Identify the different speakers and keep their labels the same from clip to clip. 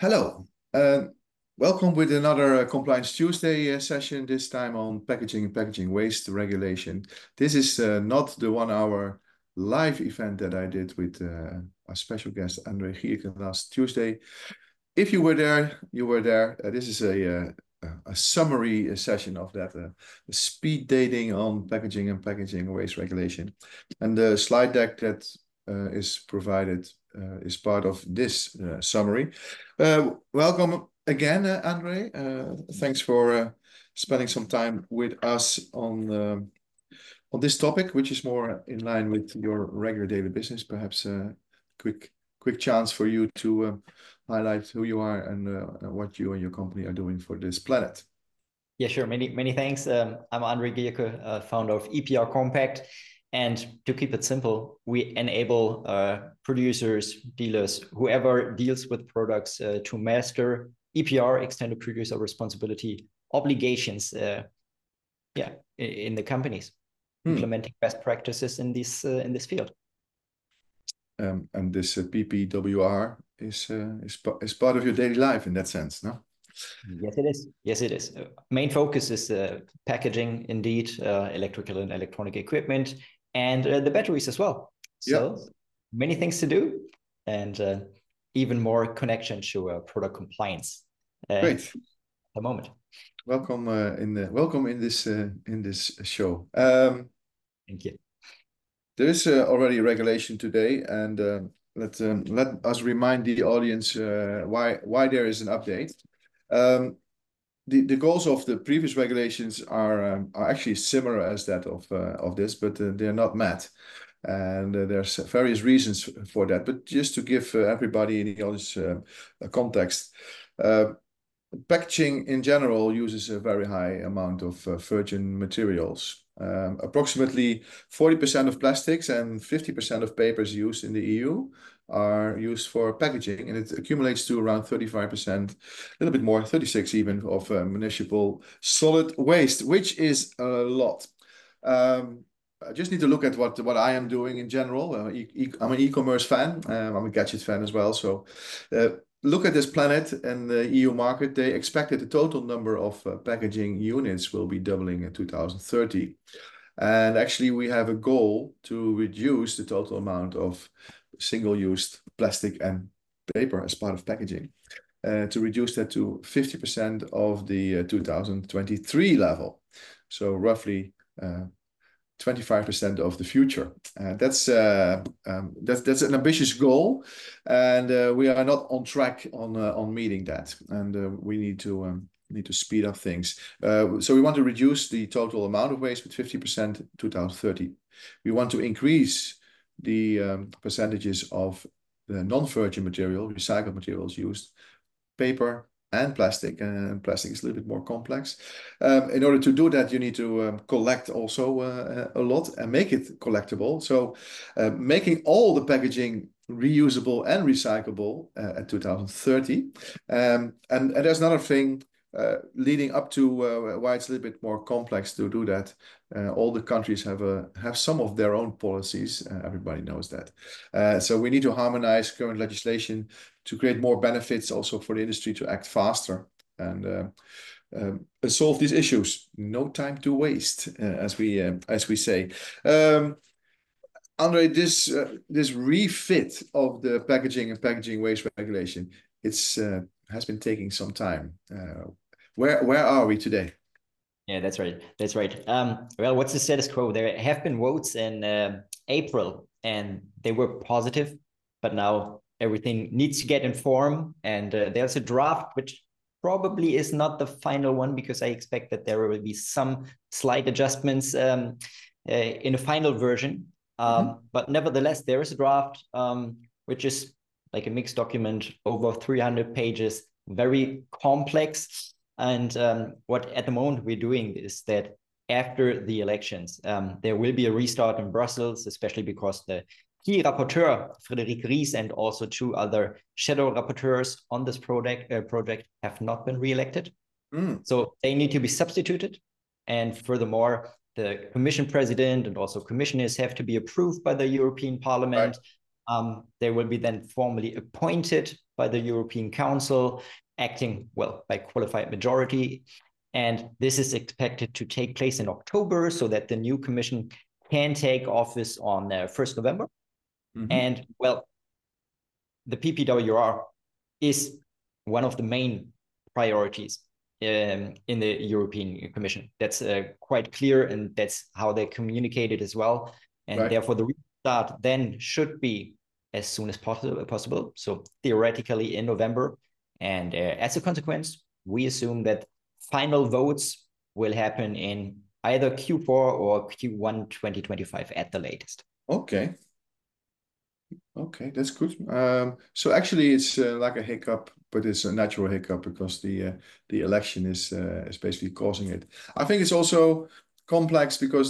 Speaker 1: Hello. Welcome with another Compliance Tuesday session, this time on packaging and packaging waste regulation. This is not the 1 hour live event that I did with our special guest, André Gierken, last Tuesday. If you were there, you were there. This is a summary session of that, speed dating on packaging and packaging waste regulation. And the slide deck that is provided is part of this summary. Welcome again, André. Thanks for spending some time with us on this topic, which is more in line with your regular daily business. Perhaps a quick chance for you to highlight who you are and what you and your company are doing for this planet.
Speaker 2: Yeah, sure. Many thanks. I'm André Gierke, founder of EPR Compact. And to keep it simple, we enable producers, dealers, whoever deals with products to master EPR, extended producer responsibility obligations, in the companies, implementing best practices in this field.
Speaker 1: And this PPWR is part of your daily life in that sense, no?
Speaker 2: Yes, it is. Yes, it is. Main focus is packaging, indeed, electrical and electronic equipment, and the batteries as well. So many things to do, and even more connection to product compliance.
Speaker 1: Great.
Speaker 2: At the moment.
Speaker 1: Welcome in this show.
Speaker 2: Thank you. There
Speaker 1: is already a regulation today, and let us remind the audience why there is an update. The goals of the previous regulations are actually similar as that of this, but they're not met. And there's various reasons for that. But just to give everybody in the audience a context, packaging in general uses a very high amount of virgin materials. Approximately 40% of plastics and 50% of papers used in the EU are used for packaging, and it accumulates to around 35%, a little bit more, 36 even, of municipal solid waste, which is a lot. I just need to look at what I am doing in general. I'm an e-commerce fan. I'm a gadget fan as well. So look at this planet and the EU market. They expect that the total number of packaging units will be doubling in 2030. And actually, we have a goal to reduce the total amount of single-use plastic and paper as part of packaging, to reduce that to 50% of the 2023 level. So roughly 25% of the future. That's an ambitious goal, and we are not on track on meeting that, and we need to speed up things. So we want to reduce the total amount of waste with 50% in 2030. We want to increase the percentages of the non-virgin material, recycled materials used, paper and plastic, and plastic is a little bit more complex. In order to do that, you need to collect also a lot and make it collectible. So making all the packaging reusable and recyclable at 2030. And there's another thing leading up to why it's a little bit more complex to do that. All the countries have some of their own policies. Everybody knows that. So we need to harmonize current legislation to create more benefits also for the industry to act faster and solve these issues. No time to waste, as we say. Andre, this refit of the packaging and packaging waste regulation, has been taking some time. Where are we today?
Speaker 2: Yeah, that's right. That's right. Well, what's the status quo? There have been votes in April, and they were positive, but now everything needs to get in form. And there's a draft, which probably is not the final one, because I expect that there will be some slight adjustments in the final version. But nevertheless, there is a draft, which is like a mixed document, over 300 pages, very complex. And what at the moment we're doing is that after the elections, there will be a restart in Brussels, especially because the key rapporteur, Frédéric Ries, and also 2 other shadow rapporteurs on this project have not been re-elected. So they need to be substituted. And furthermore, the Commission President and also commissioners have to be approved by the European Parliament. Right. They will be then formally appointed by the European Council, acting, well, by qualified majority. And this is expected to take place in October so that the new commission can take office on 1st November. And, well, the PPWR is one of the main priorities in the European Commission. That's quite clear, and that's how they communicate it as well. And therefore, the restart then should be as soon as possible. So theoretically in November. And as a consequence, we assume that final votes will happen in either Q4 or Q1 2025 at the latest.
Speaker 1: Okay. Okay, that's good. So actually, it's like a hiccup, but it's a natural hiccup because the election is basically causing it. I think it's also complex because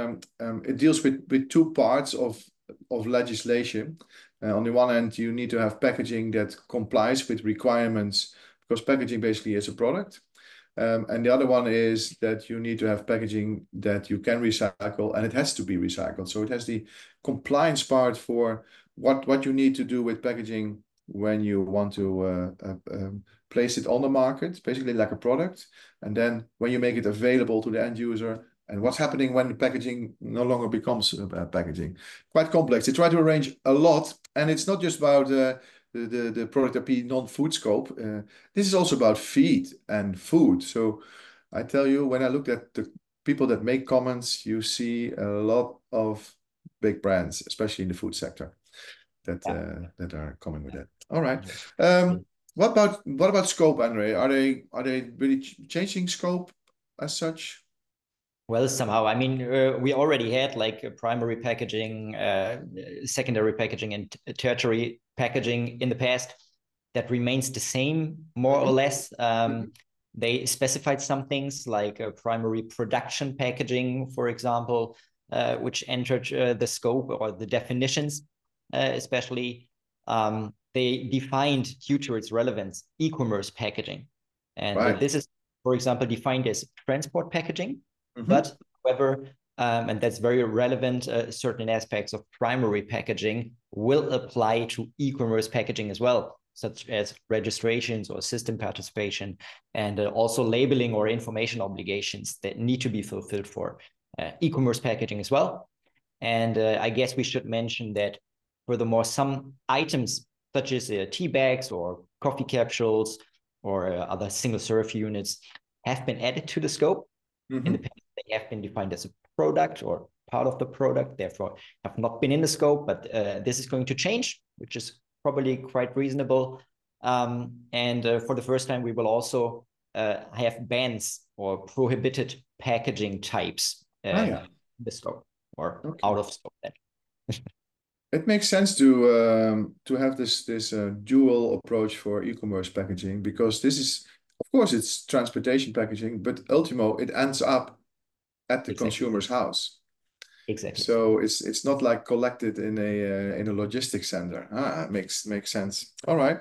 Speaker 1: it deals with two parts of legislation. On the one hand, you need to have packaging that complies with requirements because packaging basically is a product. And the other one is that you need to have packaging that you can recycle, and it has to be recycled. So it has the compliance part for what you need to do with packaging when you want to place it on the market, basically like a product. And then when you make it available to the end user, and what's happening when the packaging no longer becomes packaging. Quite complex. They try to arrange a lot, and it's not just about the product IP non-food scope. This is also about feed and food. So I tell you, when I looked at the people that make comments, you see a lot of big brands, especially in the food sector, that are coming with that. All right. What about scope, Andre? Are they really changing scope as such?
Speaker 2: Well, somehow, I mean, we already had like primary packaging, secondary packaging, and tertiary packaging in the past. That remains the same, more or less. They specified some things like primary production packaging, for example, which entered the scope or the definitions, especially. They defined, due to its relevance, e-commerce packaging. And this is, for example, defined as transport packaging. But however, and that's very relevant, certain aspects of primary packaging will apply to e-commerce packaging as well, such as registrations or system participation, and also labeling or information obligations that need to be fulfilled for e-commerce packaging as well. And I guess we should mention that furthermore, some items such as tea bags or coffee capsules or other single-serve units have been added to the scope. In the past, they have been defined as a product or part of the product, therefore have not been in the scope, but this is going to change, which is probably quite reasonable. And for the first time, we will also have bans or prohibited packaging types in the scope or out of scope then.
Speaker 1: It makes sense to have this dual approach for e-commerce packaging, because this is, of course, it's transportation packaging, but ultimo, it ends up at the consumer's house.
Speaker 2: Exactly.
Speaker 1: So it's not like collected in a logistics center. Makes sense. All right.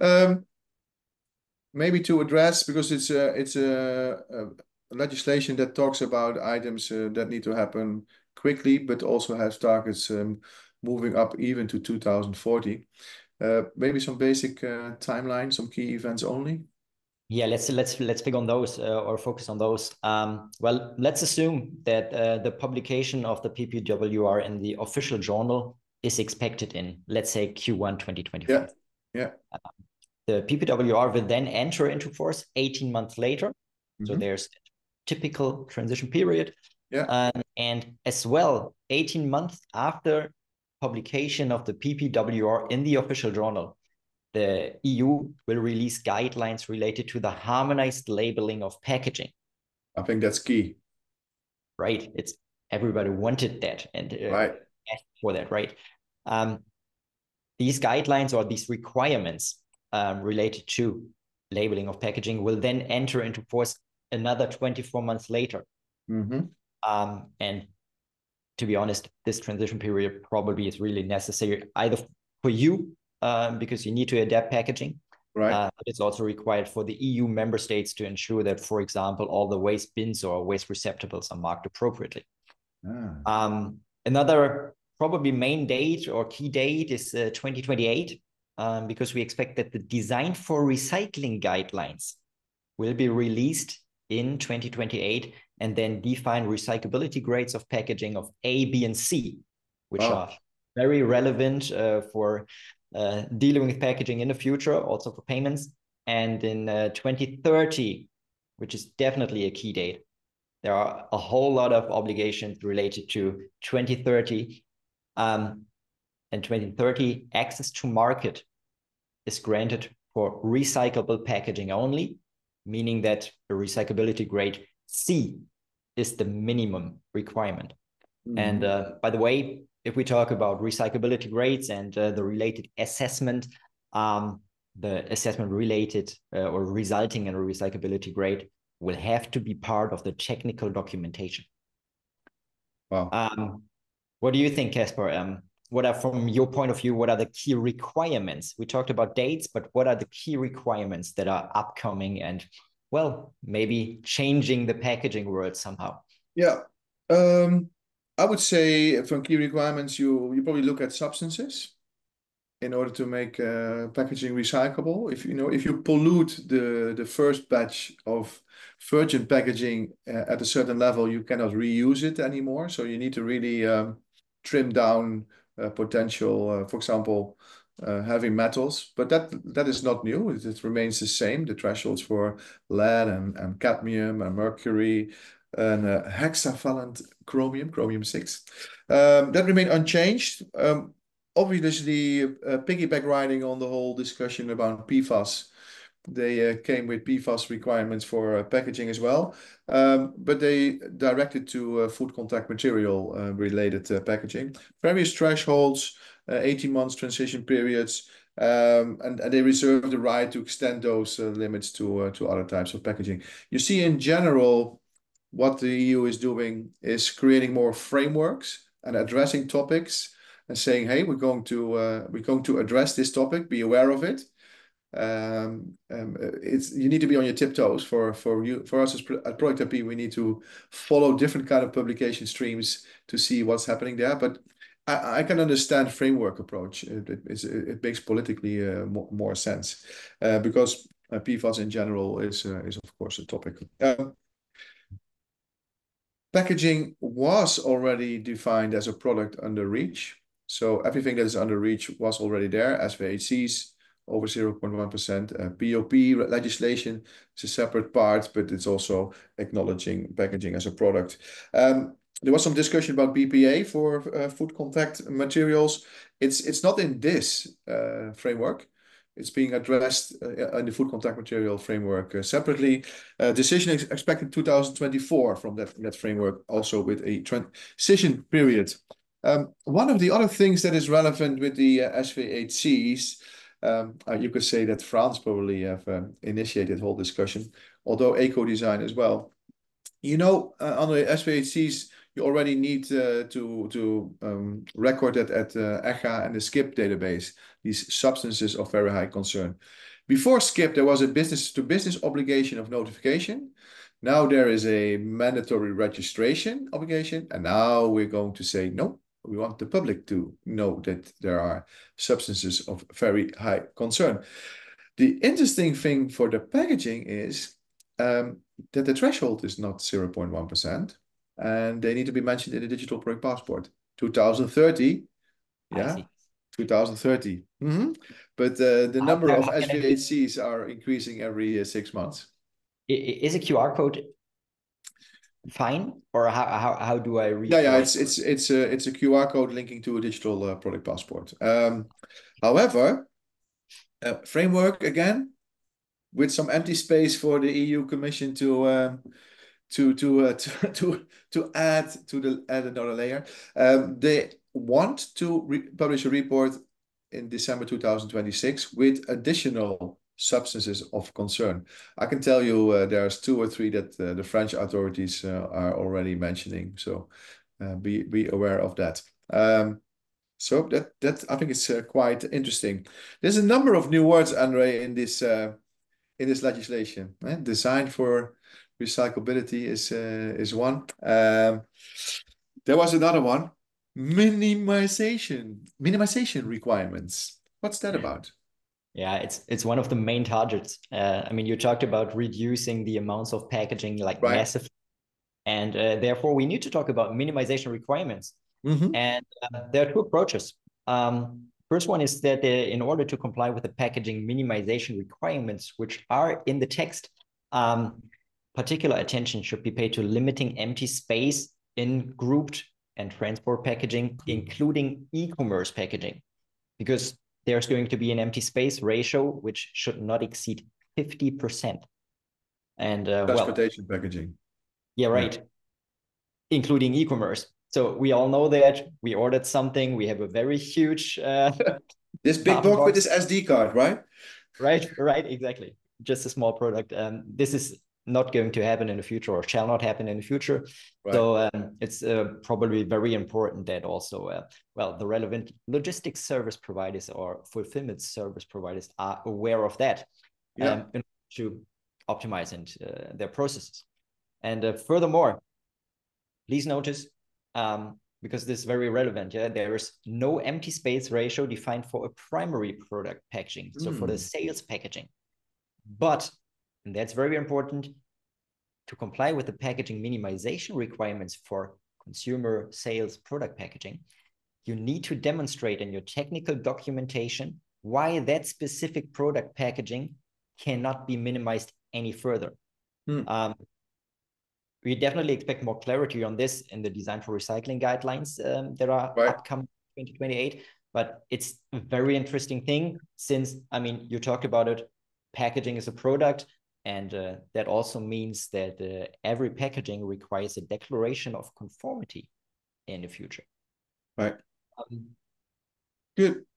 Speaker 1: Maybe to address, because it's a legislation that talks about items that need to happen quickly, but also has targets moving up even to 2040. Maybe some basic timeline, some key events only.
Speaker 2: Yeah, let's pick on those or focus on those. Well, let's assume that the publication of the PPWR in the official journal is expected in, let's say, Q1 2025.
Speaker 1: Yeah.
Speaker 2: The PPWR will then enter into force 18 months later. So there's a typical transition period. And as well, 18 months after publication of the PPWR in the official journal, the EU will release guidelines related to the harmonized labeling of packaging.
Speaker 1: I think that's key.
Speaker 2: Right. It's everybody wanted that and asked for that, right? These guidelines or these requirements related to labeling of packaging will then enter into force another 24 months later. And to be honest, this transition period probably is really necessary either for you, because you need to adapt packaging. But it's also required for the EU member states to ensure that, for example, all the waste bins or waste receptacles are marked appropriately. Another probably main date or key date is 2028. because we expect that the design for recycling guidelines will be released in 2028 and then define recyclability grades of packaging of A, B, and C, which are very relevant for dealing with packaging in the future, also for payments. And in 2030, which is definitely a key date, there are a whole lot of obligations related to 2030. And 2030, access to market is granted for recyclable packaging only, meaning that the recyclability grade C is the minimum requirement. And by the way, if we talk about recyclability grades and the related assessment, the assessment related or resulting in a recyclability grade will have to be part of the technical documentation.
Speaker 1: Wow.
Speaker 2: What do you think, Casper? What are, from your point of view, what are the key requirements? We talked about dates, but what are the key requirements that are upcoming and, well, maybe changing the packaging world somehow?
Speaker 1: Yeah. I would say from key requirements, you probably look at substances in order to make packaging recyclable. If you pollute the first batch of virgin packaging at a certain level, you cannot reuse it anymore. So you need to really trim down potential, for example, heavy metals. But that is not new. It remains the same. The thresholds for lead and cadmium and mercury and hexavalent chromium-6, that remain unchanged. Obviously, piggyback riding on the whole discussion about PFAS, they came with PFAS requirements for packaging as well, but they directed to food contact material related packaging. Various thresholds, 18 months transition periods, and they reserve the right to extend those limits to other types of packaging. You see, in general, what the EU is doing is creating more frameworks and addressing topics and saying, hey, we're going to address this topic, be aware of it. You need to be on your tiptoes for us at Product IP. We need to follow different kind of publication streams to see what's happening there. But I can understand framework approach. It makes politically more sense because PFAS in general is of course a topic. Packaging was already defined as a product under REACH. So everything that is under REACH was already there. SVHCs over 0.1%. POP legislation is a separate part, but it's also acknowledging packaging as a product. There was some discussion about BPA for food contact materials. It's not in this framework. It's being addressed in the food contact material framework separately. Decision is expected 2024 from that framework, also with a transition period. One of the other things that is relevant with the SVHCs, you could say that France probably have initiated whole discussion, although eco-design as well. On the SVHCs, you already need to record it at ECHA and the SCIP database, these substances of very high concern. Before SCIP, there was a business-to-business obligation of notification. Now there is a mandatory registration obligation, and now we're going to say, no, we want the public to know that there are substances of very high concern. The interesting thing for the packaging is that the threshold is not 0.1%. And they need to be mentioned in the digital product passport. 2030, yeah, 2030. But the number of SVHCs are increasing every 6 months.
Speaker 2: Is a QR code fine, or how do I read?
Speaker 1: Yeah, it's a QR code linking to a digital product passport. However, framework again with some empty space for the EU Commission to add another layer. They want to publish a report in December 2026 with additional substances of concern. I can tell you there's 2 or 3 that the French authorities are already mentioning. So be aware of that. So that I think it's quite interesting. There's a number of new words, Andre, in this legislation. Design for recyclability is one. There was another one, minimization requirements. What's that about?
Speaker 2: Yeah, it's one of the main targets. I mean, you talked about reducing the amounts of packaging like
Speaker 1: Right.
Speaker 2: massive, and therefore we need to talk about minimization requirements.
Speaker 1: Mm-hmm.
Speaker 2: And there are two approaches. First one is that in order to comply with the packaging minimization requirements, which are in the text, particular attention should be paid to limiting empty space in grouped and transport packaging, including e-commerce packaging, because there's going to be an empty space ratio which should not exceed 50%. And
Speaker 1: Transportation packaging.
Speaker 2: yeah,
Speaker 1: Yeah.
Speaker 2: right, including e-commerce. So we all know that we ordered something. We have a very huge
Speaker 1: This big
Speaker 2: carton
Speaker 1: box with
Speaker 2: box.
Speaker 1: this SD card, right?
Speaker 2: Right, exactly. Just a small product. This is not going to happen in the future, or shall not happen in the future.
Speaker 1: Right.
Speaker 2: So it's probably very important that also, the relevant logistics service providers or fulfillment service providers are aware of that,
Speaker 1: Yeah.
Speaker 2: in order to optimize their processes. And furthermore, please notice, because this is very relevant, yeah, there is no empty space ratio defined for a primary product packaging, so for the sales packaging. But, and that's very important, to comply with the packaging minimization requirements for consumer sales product packaging, you need to demonstrate in your technical documentation why that specific product packaging cannot be minimized any further. We definitely expect more clarity on this in the design for recycling guidelines that are upcoming 2028. But it's a very interesting thing since, I mean, you talked about it, packaging is a product, and that also means that every packaging requires a declaration of conformity in the future.
Speaker 1: Right. Good.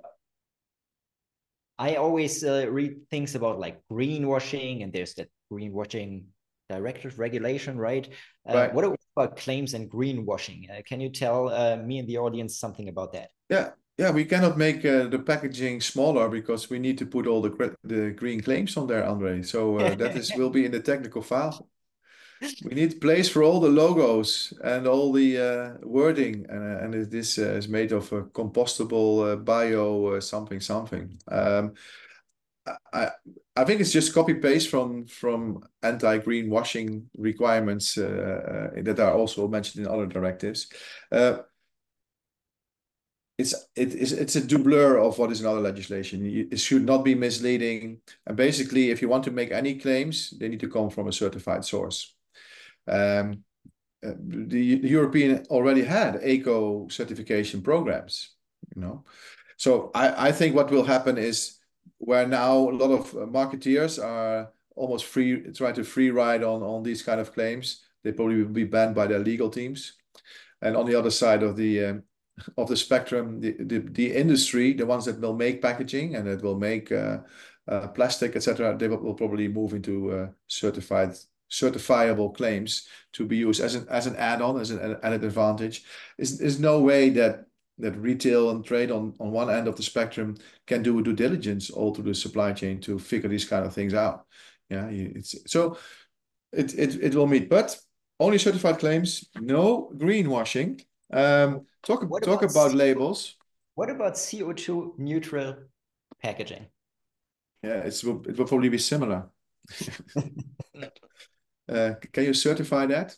Speaker 2: I always read things about like greenwashing, and there's that greenwashing directive regulation, right?
Speaker 1: Right.
Speaker 2: What about claims and greenwashing? Can you tell me and the audience something about that?
Speaker 1: Yeah, we cannot make the packaging smaller because we need to put all the green claims on there, Andre. So that will be in the technical file. We need place for all the logos and all the wording, and this is made of a compostable bio something something. I think it's just copy paste from anti-greenwashing requirements that are also mentioned in other directives. It's a doublure of what is in other legislation. It should not be misleading. And basically, if you want to make any claims, they need to come from a certified source. The European already had eco certification programs, you know. So I think what will happen is where now a lot of marketeers are almost trying to free ride on these kind of claims, they probably will be banned by their legal teams. And on the other side of the spectrum, the industry, the ones that will make packaging and that will make plastic, etc., they will probably move into certifiable claims to be used as an add-on, as an added advantage. There's no way that retail and trade on one end of the spectrum can do a due diligence all through the supply chain to figure these kind of things out. Yeah, it will meet, but only certified claims, no greenwashing. Talk about labels.
Speaker 2: What about CO2 neutral packaging?
Speaker 1: Yeah, it will probably be similar. Can you certify that?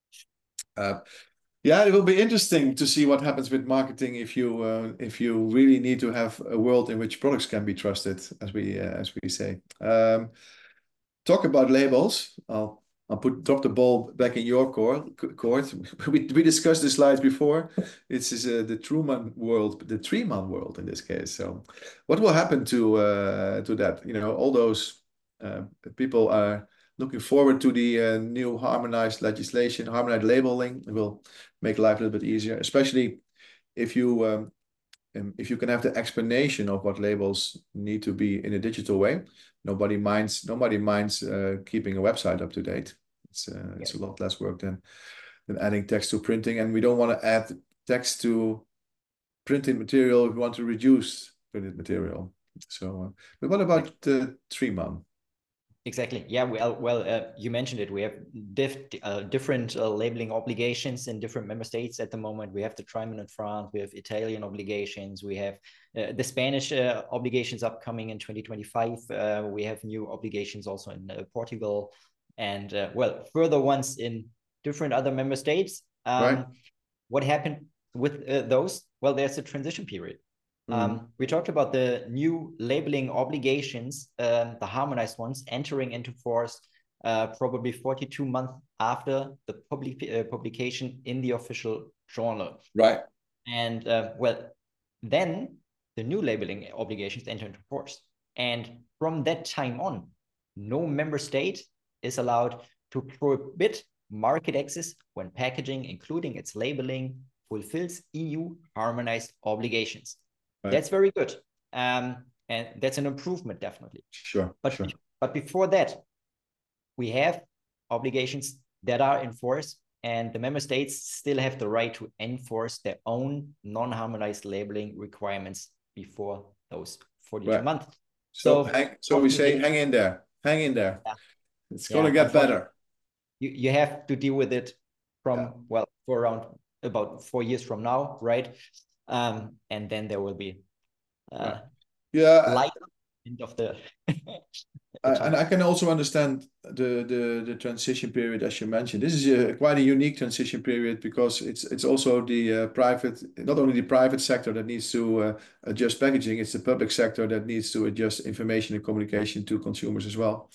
Speaker 1: Yeah, it will be interesting to see what happens with marketing if you really need to have a world in which products can be trusted, as we say. Talk about labels. I'll drop the ball back in your court. We discussed the slides before. This is the Truman world, the Treeman world in this case. So, what will happen to that? You know, all those people are looking forward to the new harmonized legislation, harmonized labeling. It will make life a little bit easier, especially if you can have the explanation of what labels need to be in a digital way. Nobody minds keeping a website up to date. It's a lot less work than adding text to printing, and we don't want to add text to printed material. We want to reduce printed material. So, but what about the Treeman?
Speaker 2: Exactly. Yeah. You mentioned it. We have different labeling obligations in different member states at the moment. We have the Triman in France. We have Italian obligations. We have the Spanish obligations upcoming in 2025. We have new obligations also in Portugal, and further ones in different other member states.
Speaker 1: Right.
Speaker 2: What happened with those? Well, there's a transition period. We talked about the new labeling obligations, the harmonized ones entering into force probably 42 months after the publication in the official journal.
Speaker 1: Right.
Speaker 2: And then the new labeling obligations enter into force. And from that time on, no member state is allowed to prohibit market access when packaging, including its labeling, fulfills EU harmonized obligations. Right. That's very good. And that's an improvement, definitely.
Speaker 1: Sure.
Speaker 2: But before that, we have obligations that are in force, and the member states still have the right to enforce their own non-harmonized labeling requirements before those 42 months.
Speaker 1: So we say, hang in there. Yeah. It's going to get better.
Speaker 2: You have to deal with it from, for around about 4 years from now, right? And then there will be light end of the
Speaker 1: and I can also understand the transition period, as you mentioned. This is quite a unique transition period because it's also the not only the private sector that needs to adjust packaging, it's the public sector that needs to adjust information and communication to consumers as well.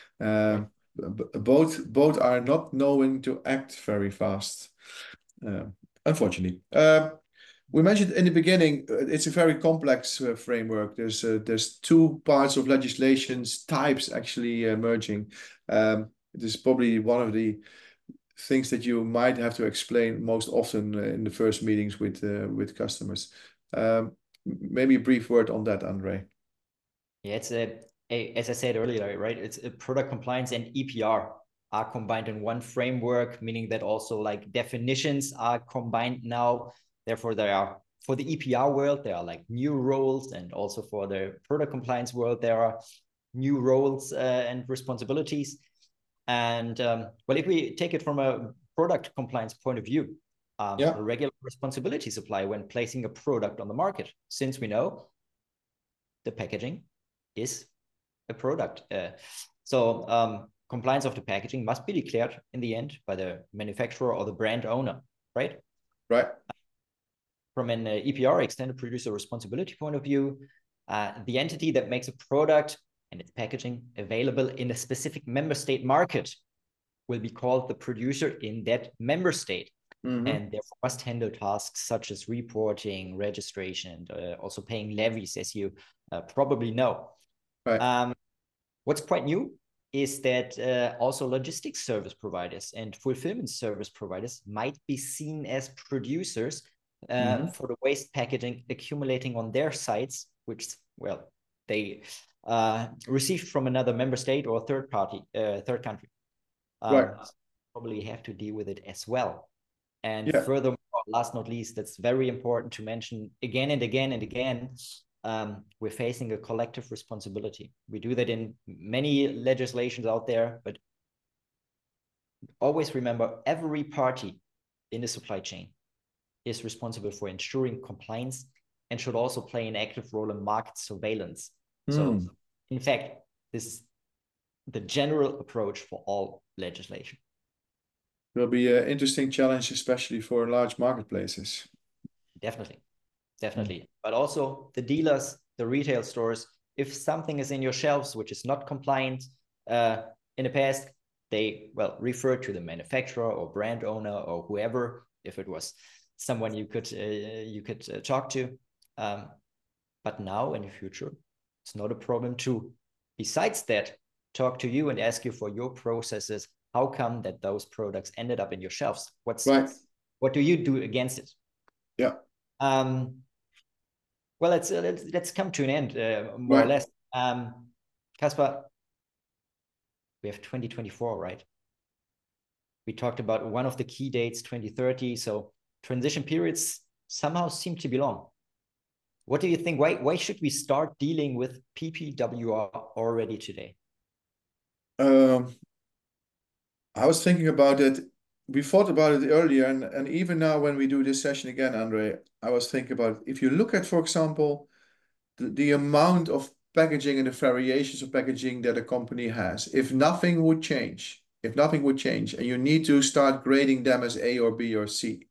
Speaker 1: Both are not knowing to act very fast, unfortunately. We mentioned in the beginning, it's a very complex framework. There's two parts of legislations types actually merging. It is probably one of the things that you might have to explain most often in the first meetings with customers. Maybe a brief word on that, Andre.
Speaker 2: Yeah, it's as I said earlier, right? It's a product compliance and EPR are combined in one framework, meaning that also like definitions are combined now. Therefore, there are, for the EPR world, there are like new roles, and also for the product compliance world, there are new roles and responsibilities. And if we take it from a product compliance point of view, the regular responsibilities apply when placing a product on the market, since we know the packaging is a product. Compliance of the packaging must be declared in the end by the manufacturer or the brand owner, right?
Speaker 1: Right.
Speaker 2: From an EPR, extended producer responsibility point of view, the entity that makes a product and its packaging available in a specific member state market will be called the producer in that member state, and therefore must handle tasks such as reporting, registration, and also paying levies, as you probably know.
Speaker 1: Right.
Speaker 2: What's quite new is that also logistics service providers and fulfillment service providers might be seen as producers for the waste packaging accumulating on their sites, which, they received from another member state or third country. Probably have to deal with it as well. And furthermore, last not least, that's very important to mention again and again and again, we're facing a collective responsibility. We do that in many legislations out there, but always remember every party in the supply chain is responsible for ensuring compliance and should also play an active role in market surveillance. So in fact, this is the general approach for all legislation.
Speaker 1: Will be an interesting challenge, especially for large marketplaces.
Speaker 2: Definitely. But also the dealers, the retail stores, if something is in your shelves which is not compliant, in the past, they refer to the manufacturer or brand owner or whoever, if it was someone you could talk to. But now in the future, it's not a problem to, besides that, talk to you and ask you for your processes. How come that those products ended up in your shelves? What do you do against it?
Speaker 1: Yeah.
Speaker 2: Let's come to an end, more or less. Caspar, we have 2024, right? We talked about one of the key dates, 2030. So transition periods somehow seem to be long. What do you think? Why should we start dealing with PPWR already today?
Speaker 1: Um, I was thinking about it. We thought about it earlier, and even now when we do this session again, Andre, I was thinking about if you look at, for example, the amount of packaging and the variations of packaging that a company has, if nothing would change, and you need to start grading them as A or B or C,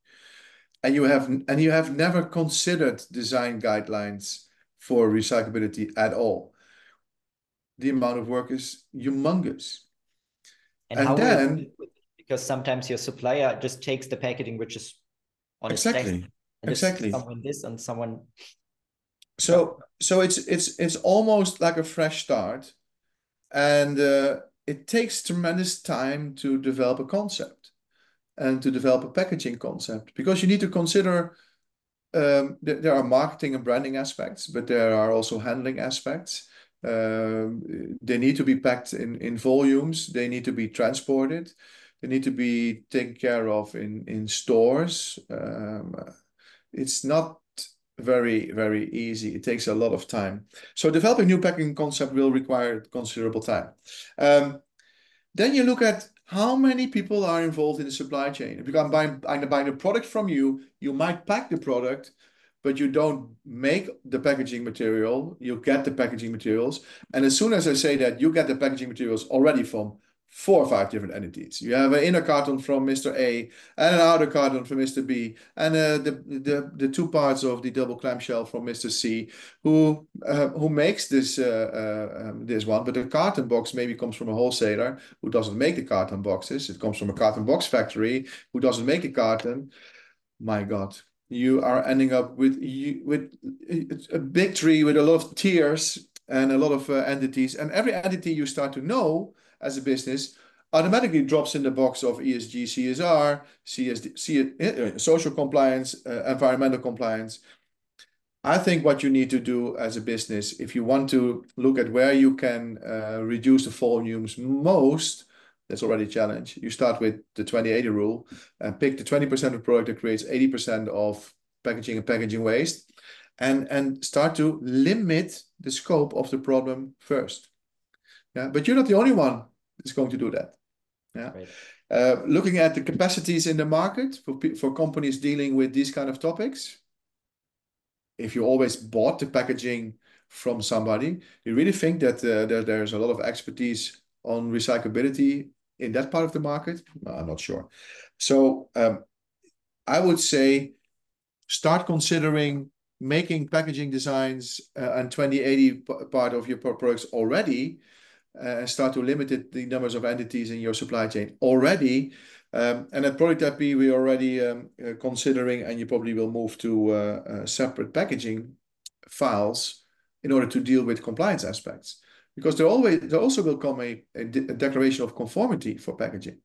Speaker 1: and you have never considered design guidelines for recyclability at all, the amount of work is humongous.
Speaker 2: And
Speaker 1: And
Speaker 2: how will you
Speaker 1: then
Speaker 2: deal with it? Because sometimes your supplier just takes the packaging which is on its desk
Speaker 1: exactly,
Speaker 2: and just
Speaker 1: exactly.
Speaker 2: someone this and someone no.
Speaker 1: So it's almost like a fresh start, and it takes tremendous time to develop a concept and to develop a packaging concept because you need to consider there are marketing and branding aspects, but there are also handling aspects. They need to be packed in volumes. They need to be transported. They need to be taken care of in stores. It's not very, very easy. It takes a lot of time. So developing new packaging concept will require considerable time. Um, then you look at how many people are involved in the supply chain. If I'm buying a product from you, you might pack the product, but you don't make the packaging material. You get the packaging materials. And as soon as I say that, you get the packaging materials already from 4 or 5 different entities. You have an inner carton from Mr. A and an outer carton from Mr. B, and the two parts of the double clamshell from Mr. C, who makes this one. But the carton box maybe comes from a wholesaler who doesn't make the carton boxes. It comes from a carton box factory who doesn't make the carton. My God, you are ending up with a big tree with a lot of tiers and a lot of entities. And every entity you start to know as a business automatically drops in the box of ESG, CSR, social compliance, environmental compliance. I think what you need to do as a business, if you want to look at where you can reduce the volumes most, that's already a challenge. You start with the 20/80 rule and pick the 20% of product that creates 80% of packaging and packaging waste, and start to limit the scope of the problem first. Yeah, but you're not the only one that's going to do that. Yeah.
Speaker 2: Right.
Speaker 1: Looking at the capacities in the market for companies dealing with these kind of topics, if you always bought the packaging from somebody, you really think that there's a lot of expertise on recyclability in that part of the market? I'm not sure. So I would say start considering making packaging designs and 20/80 part of your products already, and start to limit the numbers of entities in your supply chain already. And at Product IP, we're already considering, and you probably will move to separate packaging files in order to deal with compliance aspects. Because there also will come a declaration of conformity for packaging.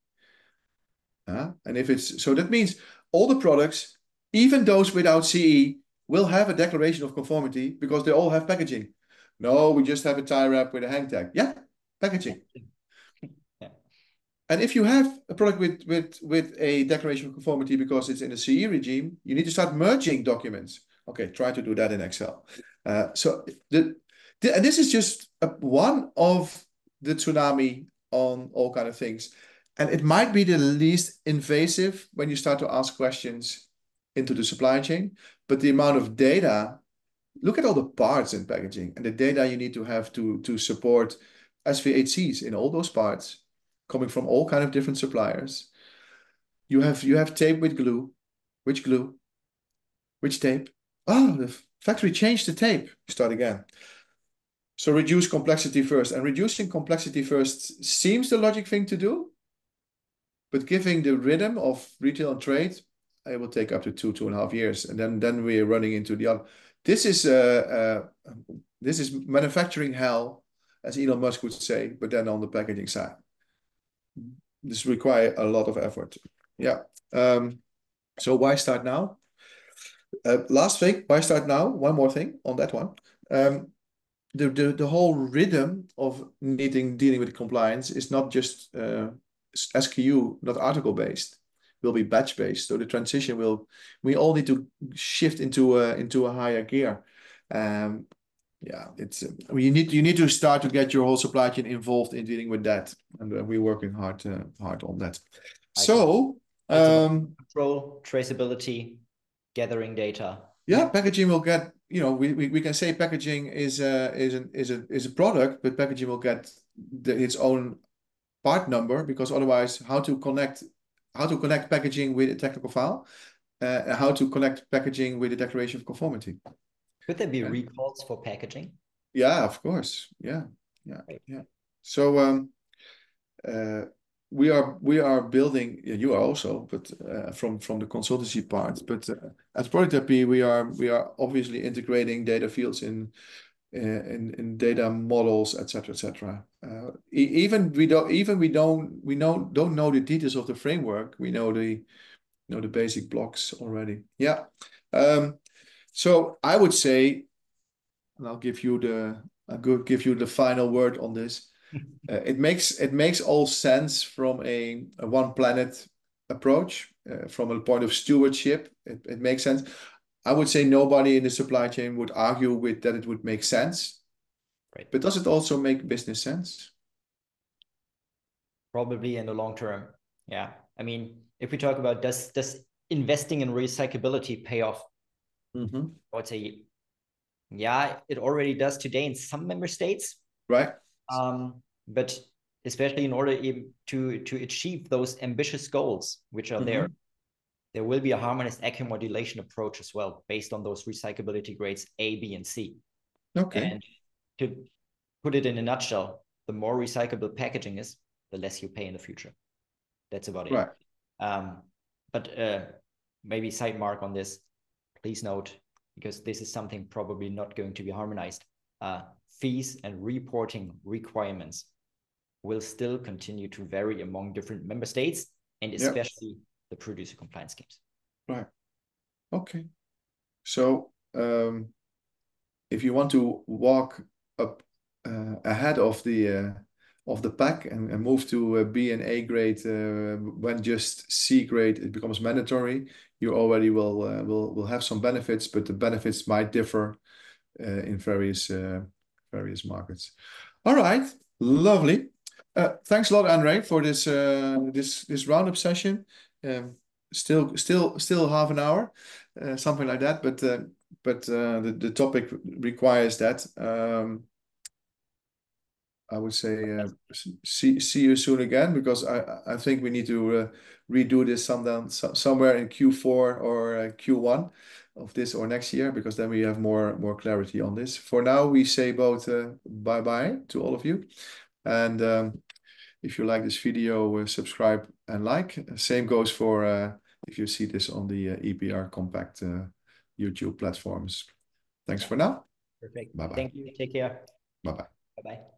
Speaker 1: And if it's so, that means all the products, even those without CE, will have a declaration of conformity because they all have packaging. No, we just have a tie wrap with a hang tag. Yeah, packaging.
Speaker 2: Yeah.
Speaker 1: And if you have a product with a declaration of conformity because it's in a CE regime, you need to start merging documents. Okay, try to do that in Excel. And this is just one of the tsunami on all kind of things. And it might be the least invasive when you start to ask questions into the supply chain, but the amount of data, look at all the parts in packaging and the data you need to have to support SVHCs in all those parts coming from all kind of different suppliers. You have tape with glue. Which glue? Which tape? Oh, the factory changed the tape. Start again. So reduce complexity first. And reducing complexity first seems the logic thing to do, but giving the rhythm of retail and trade, it will take up to 2.5 years. And then we're running into the other. This is manufacturing hell, as Elon Musk would say, but then on the packaging side. This requires a lot of effort. Yeah. So why start now? Last thing, why start now? One more thing on that one. The whole rhythm of dealing with compliance is not just SKU, not article based. Will be batch based. So the transition we all need to shift into a higher gear. Yeah, it's you need to start to get your whole supply chain involved in dealing with that. and we're working hard on that.
Speaker 2: I see.
Speaker 1: So
Speaker 2: It's about control, traceability, gathering data.
Speaker 1: yeah, packaging will get, we can say packaging is a product, but packaging will get its own part number, because otherwise how to connect packaging with a technical file, how to connect packaging with a declaration of conformity.
Speaker 2: Could there be recalls for packaging?
Speaker 1: Yeah, of course. Yeah.
Speaker 2: Right.
Speaker 1: So we are building, you are also, but from the consultancy part, but at Product IP we are obviously integrating data fields in data models, etc., etc. Even we don't know the details of the framework. We know the basic blocks already. Yeah. So I would say, and I'll give you the final word on this. It makes all sense from a one planet approach, from a point of stewardship. It makes sense. I would say nobody in the supply chain would argue with that it would make sense.
Speaker 2: Right.
Speaker 1: But does it also make business sense?
Speaker 2: Probably in the long term. Yeah. I mean, if we talk about does investing in recyclability pay off?
Speaker 1: Mm-hmm.
Speaker 2: I would say, yeah, it already does today in some member states.
Speaker 1: Right.
Speaker 2: But especially in order to achieve those ambitious goals, which are
Speaker 1: Mm-hmm.
Speaker 2: there will be a harmonized eco-modulation approach as well, based on those recyclability grades A, B, and C.
Speaker 1: Okay.
Speaker 2: And to put it in a nutshell, the more recyclable packaging is, the less you pay in the future. That's about it.
Speaker 1: Right.
Speaker 2: But maybe side mark on this, please note, because this is something probably not going to be harmonized. Fees and reporting requirements will still continue to vary among different member states, and especially the producer compliance schemes.
Speaker 1: Right. Okay. So if you want to walk up ahead of the pack and move to B and A grade, when just C grade it becomes mandatory, you already will have some benefits, but the benefits might differ in various markets. All right, lovely. Thanks a lot, Andre, for this roundup session. Still half an hour, something like that, but the topic requires that. I would say see you soon again, because I think we need to redo this somewhere in Q4 or Q1 of this or next year, because then we have more clarity on this. For now, we say both bye-bye to all of you. And if you like this video, subscribe and like. Same goes for if you see this on the EPR Compact YouTube platforms. Thanks for now.
Speaker 2: Perfect.
Speaker 1: Bye-bye.
Speaker 2: Thank you. Take care.
Speaker 1: Bye-bye.
Speaker 2: Bye-bye.